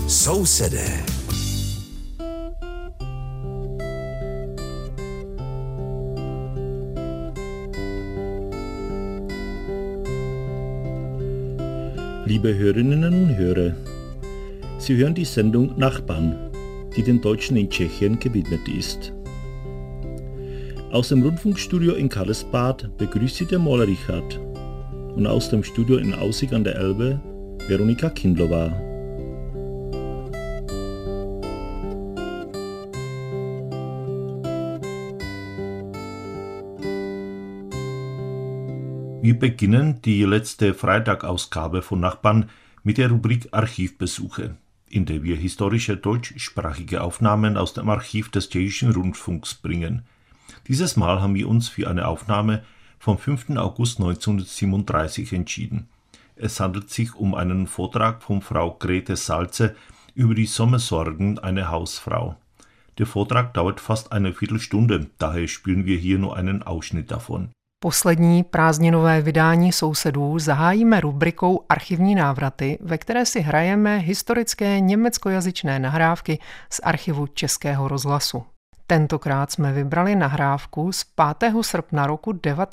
Sousedé. Liebe Hörerinnen und Hörer, Sie hören die Sendung Nachbarn, die den Deutschen in Tschechien gewidmet ist. Aus dem Rundfunkstudio in Karlsbad begrüßt Sie der Maler Richard und aus dem Studio in Aussig an der Elbe Veronika Kindlova. Wir beginnen die letzte Freitagausgabe von Nachbarn mit der Rubrik Archivbesuche, in der wir historische deutschsprachige Aufnahmen aus dem Archiv des Tschechischen Rundfunks bringen. Dieses Mal haben wir uns für eine Aufnahme vom 5. August 1937 entschieden. Es handelt sich um einen Vortrag von Frau Grete Salze über die Sommersorgen einer Hausfrau. Der Vortrag dauert fast eine Viertelstunde, daher spielen wir hier nur einen Ausschnitt davon. Poslední prázdninové vydání Sousedů zahájíme rubrikou Archivní návraty, ve které si hrajeme historické německojazyčné nahrávky z archivu Českého rozhlasu. Tentokrát jsme vybrali nahrávku z 5. srpna roku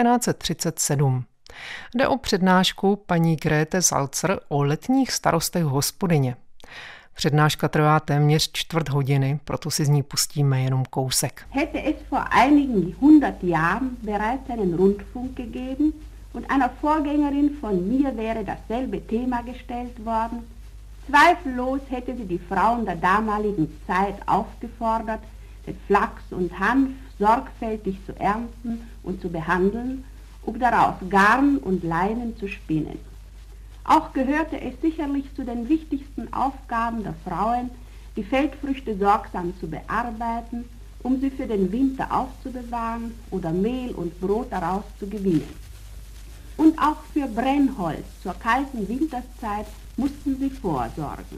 1937. Jde o přednášku paní Grete Salzer o letních starostech hospodyně. Přednáška trvá téměř čtvrt hodiny, proto si z ní pustíme jenom kousek. Hätte es vor einigen 100 Jahren bereits einen Rundfunk gegeben und einer Vorgängerin von mir wäre dasselbe Thema gestellt worden, zweifellos hätte sie die Frauen der damaligen Zeit aufgefordert, den Flachs und Hanf sorgfältig zu ernten und zu behandeln, um daraus Garn und Leinen zu spinnen. Auch gehörte es sicherlich zu den wichtigsten Aufgaben der Frauen, die Feldfrüchte sorgsam zu bearbeiten, um sie für den Winter aufzubewahren oder Mehl und Brot daraus zu gewinnen. Und auch für Brennholz zur kalten Winterszeit mussten sie vorsorgen.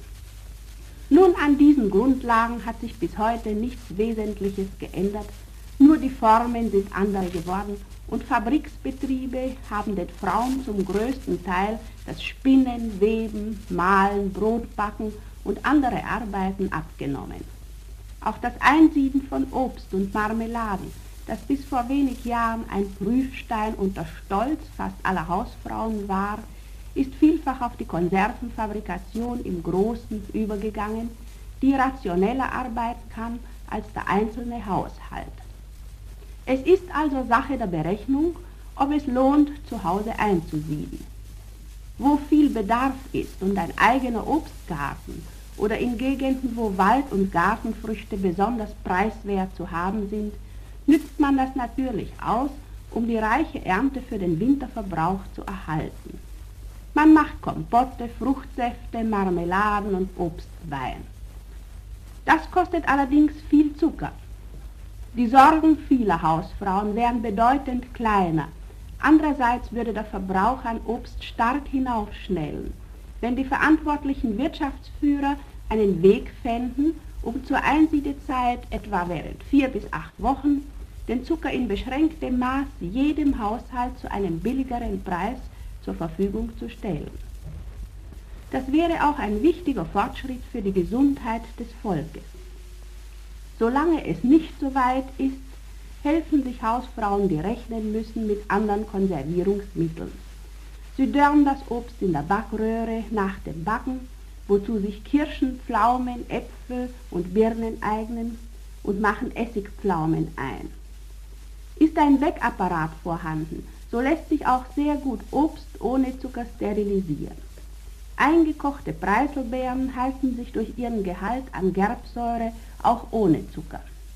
Nun, an diesen Grundlagen hat sich bis heute nichts Wesentliches geändert, nur die Formen sind andere geworden und Fabriksbetriebe haben den Frauen zum größten Teil das Spinnen, Weben, Mahlen, Brotbacken und andere Arbeiten abgenommen. Auch das Einsieden von Obst und Marmeladen, das bis vor wenig Jahren ein Prüfstein und der Stolz fast aller Hausfrauen war, ist vielfach auf die Konservenfabrikation im Großen übergegangen, die rationeller arbeiten kann als der einzelne Haushalt. Es ist also Sache der Berechnung, ob es lohnt, zu Hause einzusiedeln. Wo viel Bedarf ist und ein eigener Obstgarten oder in Gegenden, wo Wald- und Gartenfrüchte besonders preiswert zu haben sind, nützt man das natürlich aus, um die reiche Ernte für den Winterverbrauch zu erhalten. Man macht Kompotte, Fruchtsäfte, Marmeladen und Obstwein. Das kostet allerdings viel Zucker. Die Sorgen vieler Hausfrauen wären bedeutend kleiner. Andererseits würde der Verbrauch an Obst stark hinaufschnellen, wenn die verantwortlichen Wirtschaftsführer einen Weg fänden, um zur Einsiedezeit etwa während 4 bis 8 Wochen den Zucker in beschränktem Maß jedem Haushalt zu einem billigeren Preis zur Verfügung zu stellen. Das wäre auch ein wichtiger Fortschritt für die Gesundheit des Volkes. Solange es nicht so weit ist, helfen sich Hausfrauen, die rechnen müssen, mit anderen Konservierungsmitteln. Sie dörren das Obst in der Backröhre nach dem Backen, wozu sich Kirschen, Pflaumen, Äpfel und Birnen eignen, und machen Essigpflaumen ein. Ist ein Backapparat vorhanden, so lässt sich auch sehr gut Obst ohne Zucker sterilisieren. Eingekochte Preiselbeeren halten sich durch ihren Gehalt an Gerbsäure auch ohne Zucker.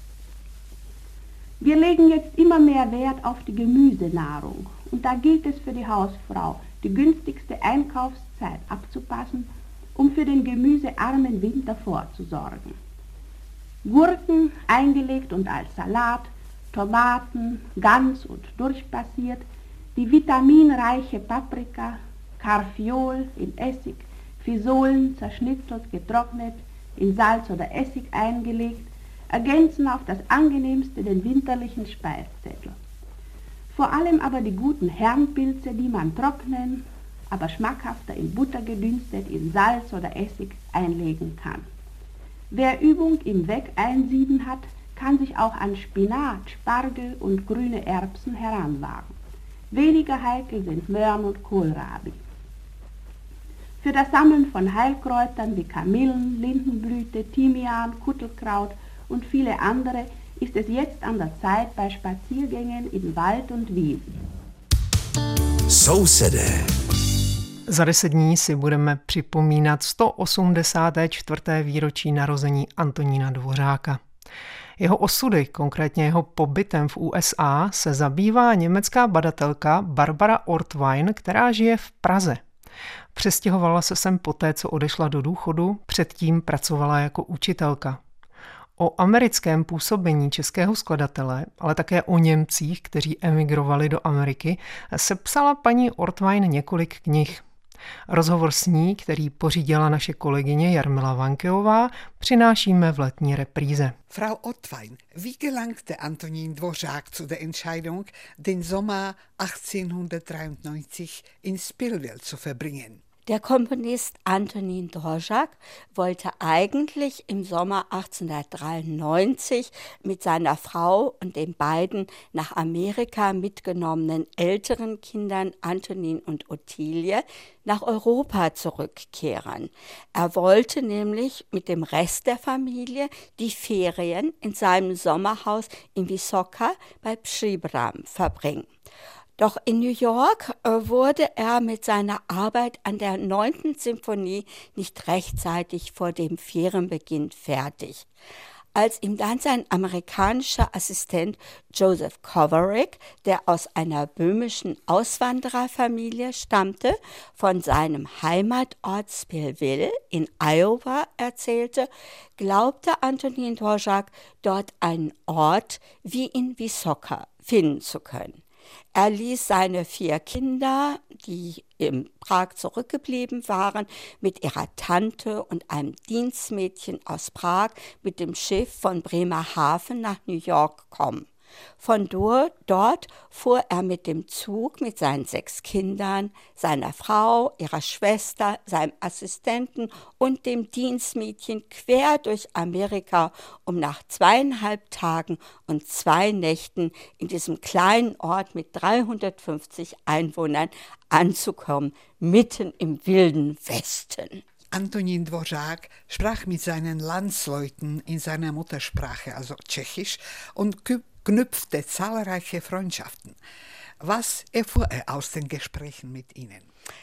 Wir legen jetzt immer mehr Wert auf die Gemüsenahrung und da gilt es für die Hausfrau, die günstigste Einkaufszeit abzupassen, um für den gemüsearmen Winter vorzusorgen. Gurken, eingelegt und als Salat, Tomaten, ganz und durchpassiert, die vitaminreiche Paprika, Karfiol in Essig, Fisolen zerschnitzelt, getrocknet, in Salz oder Essig eingelegt, ergänzen auf das angenehmste den winterlichen Speiszettel. Vor allem aber die guten Herrenpilze, die man trocknen, aber schmackhafter in Butter gedünstet, in Salz oder Essig einlegen kann. Wer Übung im Wegeinsieben hat, kann sich auch an Spinat, Spargel und grüne Erbsen heranwagen. Weniger heikel sind Möhren und Kohlrabi. Für das Sammeln von Heilkräutern wie Kamillen, Lindenblüte, Thymian, Kuttelkraut und viele andere ist es jetzt an der Zeit bei Spaziergängen in Wald und Wiesen. Sousedé. Za 10 dní si budeme připomínat 184. výročí narození Antonína Dvořáka. Jeho osudy, konkrétně jeho pobytem v USA, se zabývá německá badatelka Barbara Ortwein, která žije v Praze. Přestěhovala se sem poté, co odešla do důchodu, předtím pracovala jako učitelka. O americkém působení českého skladatele, ale také o Němcích, kteří emigrovali do Ameriky, sepsala paní Ortwein několik knih. Rozhovor s ní, který pořídila naše kolegyně Jarmila Vankeová, přinášíme v letní repríze. Frau Ortwein, wie gelangte Antonín Dvořák zu der Entscheidung, den Sommer 1893 in Spillville zu verbringen? Der Komponist Antonín Dvořák wollte eigentlich im Sommer 1893 mit seiner Frau und den beiden nach Amerika mitgenommenen älteren Kindern Antonín und Ottilie nach Europa zurückkehren. Er wollte nämlich mit dem Rest der Familie die Ferien in seinem Sommerhaus in Wysoka bei Příbram verbringen. Doch in New York wurde er mit seiner Arbeit an der 9. Symphonie nicht rechtzeitig vor dem Ferienbeginn fertig. Als ihm dann sein amerikanischer Assistent Joseph Kovaric, der aus einer böhmischen Auswandererfamilie stammte, von seinem Heimatort Spillville in Iowa erzählte, glaubte Antonín Dvořák, dort einen Ort wie in Wysoka finden zu können. Er ließ seine 4 Kinder, die in Prag zurückgeblieben waren, mit ihrer Tante und einem Dienstmädchen aus Prag mit dem Schiff von Bremerhaven nach New York kommen. Von dort fuhr er mit dem Zug mit seinen 6 Kindern, seiner Frau, ihrer Schwester, seinem Assistenten und dem Dienstmädchen quer durch Amerika, um nach 2,5 Tagen und 2 Nächten in diesem kleinen Ort mit 350 Einwohnern anzukommen, mitten im wilden Westen. Antonín Dvořák sprach mit seinen Landsleuten in seiner Muttersprache, also Tschechisch, und knüpfte zahlreiche Freundschaften. Was erfuhr er aus den Gesprächen mit ihnen?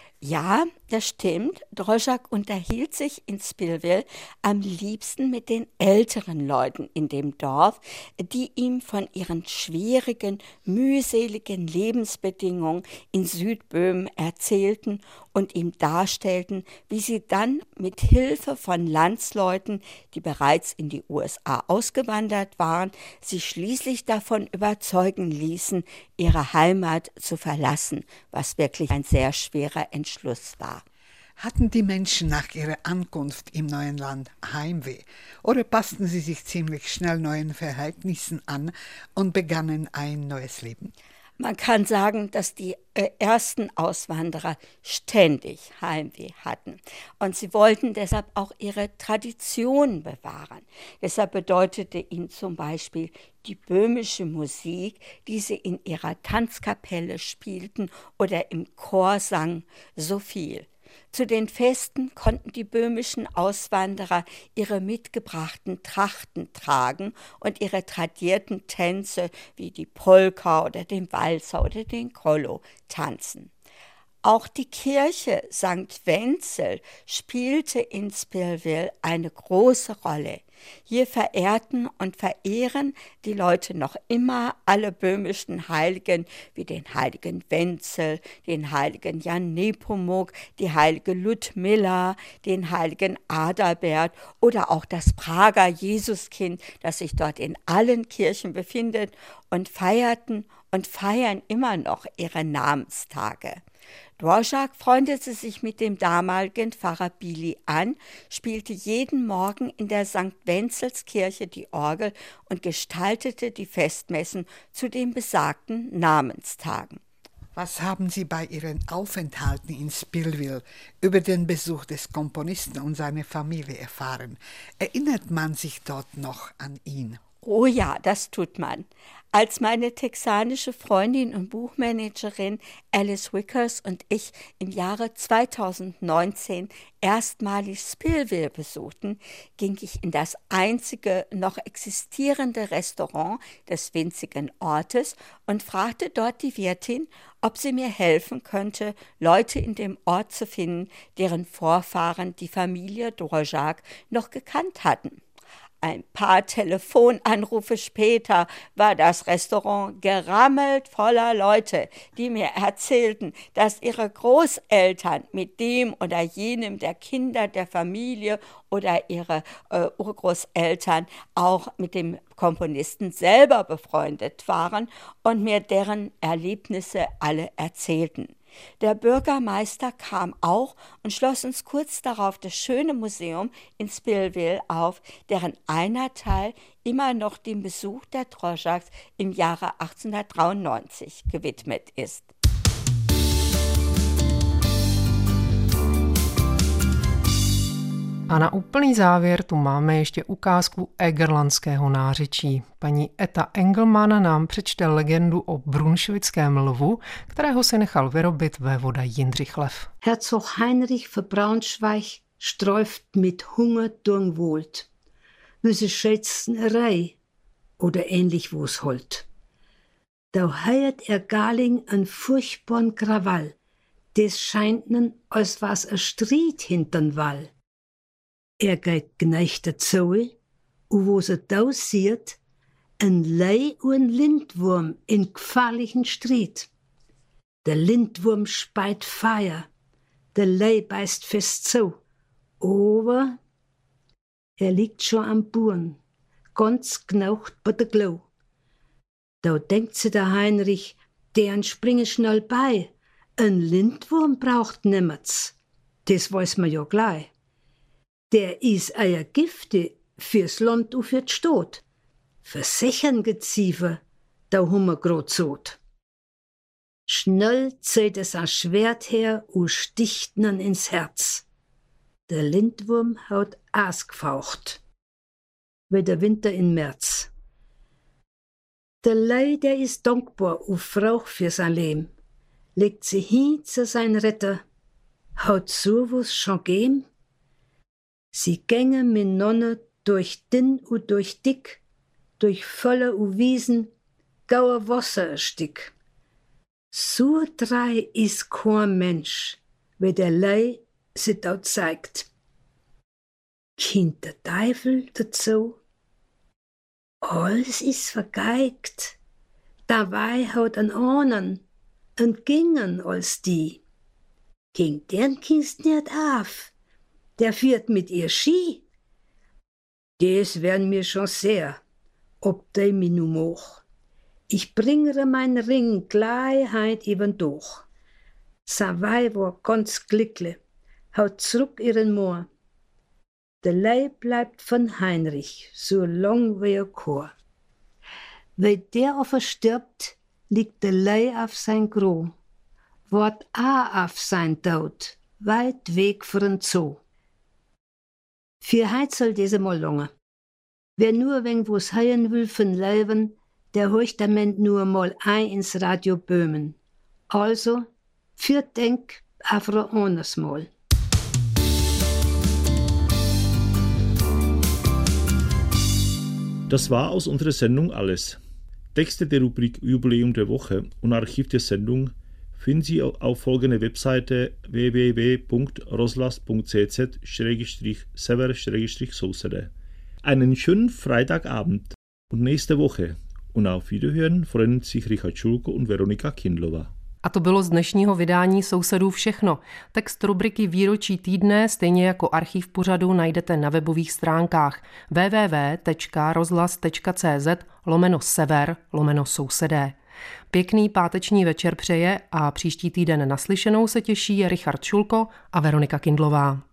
Ja, das stimmt. Dvořák unterhielt sich in Spillville am liebsten mit den älteren Leuten in dem Dorf, die ihm von ihren schwierigen, mühseligen Lebensbedingungen in Südböhmen erzählten und ihm darstellten, wie sie dann mit Hilfe von Landsleuten, die bereits in die USA ausgewandert waren, sich schließlich davon überzeugen ließen, ihre Heimat zu verlassen, was wirklich ein sehr schwerer Entschluss war. Hatten die Menschen nach ihrer Ankunft im neuen Land Heimweh oder passten sie sich ziemlich schnell neuen Verhältnissen an und begannen ein neues Leben? Man kann sagen, dass die ersten Auswanderer ständig Heimweh hatten. Und sie wollten deshalb auch ihre Traditionen bewahren. Deshalb bedeutete ihnen zum Beispiel die böhmische Musik, die sie in ihrer Tanzkapelle spielten oder im Chor sangen, so viel. Zu den Festen konnten die böhmischen Auswanderer ihre mitgebrachten Trachten tragen und ihre tradierten Tänze wie die Polka oder den Walzer oder den Kollo tanzen. Auch die Kirche St. Wenzel spielte in Spillville eine große Rolle. Hier verehrten und verehren die Leute noch immer alle böhmischen Heiligen, wie den heiligen Wenzel, den heiligen Jan Nepomuk, die heilige Ludmilla, den heiligen Adalbert oder auch das Prager Jesuskind, das sich dort in allen Kirchen befindet, und feierten und feiern immer noch ihre Namenstage. Dvořák freundete sich mit dem damaligen Pfarrer Bili an, spielte jeden Morgen in der St. Wenzelskirche die Orgel und gestaltete die Festmessen zu den besagten Namenstagen. Was haben Sie bei Ihren Aufenthalten in Spillville über den Besuch des Komponisten und seine Familie erfahren? Erinnert man sich dort noch an ihn? Oh ja, das tut man. Als meine texanische Freundin und Buchmanagerin Alice Wickers und ich im Jahre 2019 erstmalig Spillville besuchten, ging ich in das einzige noch existierende Restaurant des winzigen Ortes und fragte dort die Wirtin, ob sie mir helfen könnte, Leute in dem Ort zu finden, deren Vorfahren die Familie Dvořák noch gekannt hatten. Ein paar Telefonanrufe später war das Restaurant gerammelt voller Leute, die mir erzählten, dass ihre Großeltern mit dem oder jenem der Kinder der Familie oder ihre Urgroßeltern auch mit dem Komponisten selber befreundet waren und mir deren Erlebnisse alle erzählten. Der Bürgermeister kam auch und schloss uns kurz darauf das schöne Museum in Spillville auf, deren einer Teil immer noch dem Besuch der Dvořáks im Jahre 1893 gewidmet ist. A na úplný závěr tu máme ještě ukázku egerlandského nářečí. Paní Etta Engelmann nám přečte legendu o brunšvickém lvu, kterého si nechal vyrobit vévoda Jindřich Lev. Herzog Heinrich von Braunschweig sträuft mit Hunger durch Wold. Wüsse Schätznerei oder ähnlich wo's holt. Da heiert Galing ein furchtbarn Krawall. Des scheint nen, als was a Stried hintern Wall. Geht gneich dazu, wo se da sieht, ein Lei und ein Lindwurm in gefährlichen Streit. Der Lindwurm speit Feier, der Lei beißt fest zu, aber liegt schon am Buren, ganz gnaucht bei der Glau. Da denkt se der Heinrich, deren springe schnell bei, ein Lindwurm braucht nimmer's, das weiß man ja gleich. Der is eier Gifte fürs Land und für d'Stadt. Versichern Geziefer, da hummer grad sot. Schnell zählt es ein Schwert her und sticht nan ins Herz. Der Lindwurm haut ausgefaucht, wie der Winter in März. Der Lei, der ist dankbar und frauch für sein Leben, legt sie hin zu sein Retter, haut so wo's schon geben. Sie gängen miteinander durch dünn und durch dick, durch Völler und Wiesen, gauer Wasser ein Stück. So drei is kein Mensch, wie der Lei sich da zeigt. Kind der Teufel dazu? Alles is vergeigt. Dabei haut an anderen und gingen als die. Ging deren Kind nicht auf. Der fährt mit ihr Ski. Des werden mir schon sehr, ob de mi nu moch. Ich bringere mein Ring gleichheit eben durch. Savai war ganz glücklich, haut zurück ihren Moor. Der Leib bleibt von Heinrich, so lang wie er kann. Weil der aber stirbt, liegt der Leib auf sein Gro, wart auch auf sein Tod, weit weg von Zoo. Für heut soll diese mal lange. Wer nur wegen was hören will von Leben, der horcht damit nur mal ein ins Radio Böhmen. Also, für denk auf ein anderes Mal. Das war aus unserer Sendung alles. Texte der Rubrik Jubiläum der Woche und Archiv der Sendung finden Sie auf folgende Webseite www.rozhlas.cz/sever/sousede. Einen schönen Freitagabend und nächste Woche. Und auf Wiederhören freuen sich Richard Schulko und Veronika Kindlová. A to bylo z dnešního vydání Sousedů všechno. Text rubriky Výročí týdne, stejně jako archiv pořadu, najdete na webových stránkách www.rozhlas.cz/sever/sousedé. Pěkný páteční večer přeje a příští týden naslyšenou se těší Richard Šulko a Veronika Kindlová.